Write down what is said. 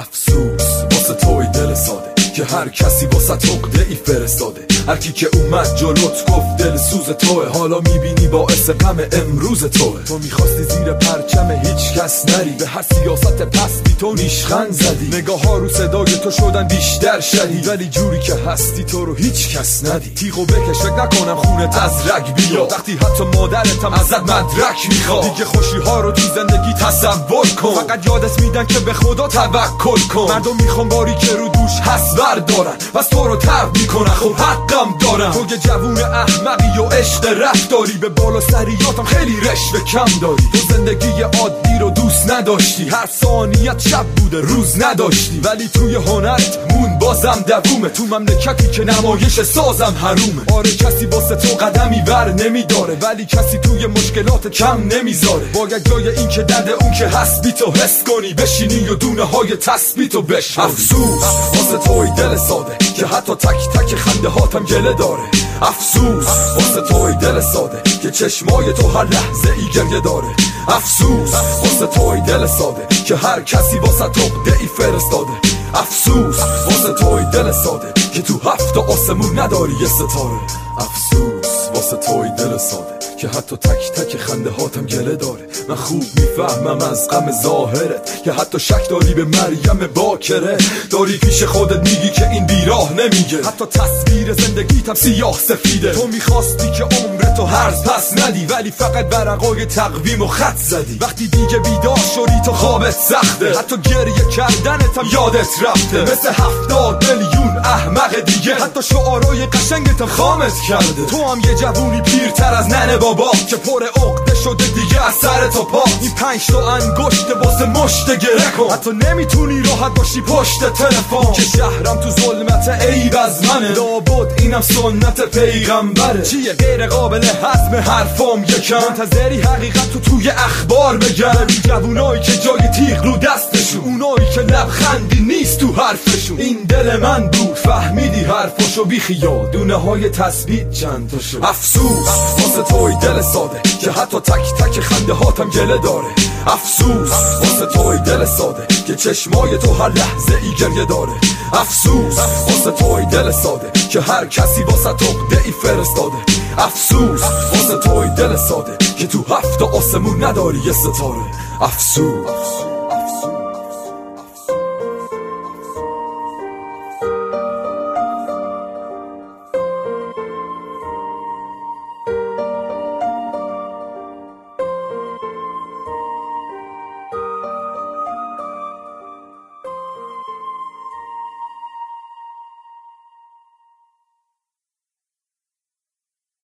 افسوس واسه توی دل ساده که هر کسی واسه عقده ای فرستاده. هر کی که اومد جلوت گفت دل سوز توه، حالا میبینی باعث غم امروز توه. تو میخواستی زیر پرچم هیچ کس نری، به هر سیاست پستی تو نیشخند زدی. نگاه ها رو صدای تو شدن بیشتر شدید، ولی جوری که هستی تو رو هیچ کس ندید. تیغو بکش فکر نکنم خونت از رگ بیاد، وقتی حتی مادرتم ازت مدرک میخواد. دیگه خوشی ها رو تو زندگی تصور کن، فقط یادت میدن که به خدا توکل کن. مردم میخوان باری که رو دوش هست بردارن، پس تو رو ترد میکنن، خب حقم دارم. تو یه جوون احمقی و عشق رفتاری، به بالا سریاتم خیلی رشوه کم داری. تو زندگی عادی رو دوست نداشتی، هر ثانیت شب بوده روز نداشتی، ولی توی هنرت مون بازم دوومه. تو مملکتی که نمایش سازم حرومه. آره کسی واسه تو قدمی ور نمیداره، ولی کسی توی مشکلات کم نمیذاره. باید جای این که درد اون که هست بی تو حس کنی، بشینی و دونه های تثبیتو بشنوی. افسوس واسه توی دل ساده که حتی تک تک خنده هاتم گله داره. افسوس واسه توی دل ساده که چشمای تو هر لحظه ای گریه داره. افسوس واسه توی دل ساده که هر کسی واسه عقده ای فرستاده. افسوس واسه توی دل ساده که تو هفت آسمون نداری یه ستاره. افسوس واسه توی دل ساده که حتی تک تک خنده هاتم گله داره. من خوب میفهمم از غم ظاهرت که حتی شک داری به مریم باکره. داری پیش خودت میگی که این بیراه نمیگه، حتی تصویر زندگیتم سیاه سفیده. تو میخواستی که عمرتو هرز پس ندی، ولی فقط برقای تقویم و خط زدی. وقتی دیگه بیدار شدی تو خوابت سخته، حتی گریه کردنتم یادت رفته. مثل 70 میلیون احمق دیگه، حتی شعارای قشنگتم خامت کرده. تو هم یه جوونی پیرتر از ننه بابا که پر عقده شده دیگه از سر تا پا. این 5 تا انگشت واسه مشت گره کن، حتی نمیتونی راحت باشی پشت تلفن. که شهرم تو ظلمت عیب از منه، لابد اینم سنت پیغمبره. چیه غیر قابل هضم حرفام یکم، منتظری حقیقت تو توی اخبار بگم. این جوونایی که جای تیغ رو دستشون، اونایی که لبخندی نیست تو حرفشون. این دل من بود فهمیدی حرفاشو، بی خیال دونه های تثبیت چند تا شد. افسوس واسه توی دل ساده که حتی تک تک خنده هاتم گله داره. افسوس واسه توی دل ساده که چشمای تو هر لحظه ای گریه داره. افسوس واسه توی دل ساده که هر کسی واسه عقده ای فرستاده. افسوس واسه توی دل ساده که تو هفت آسمون نداری یه ستاره. افسوس.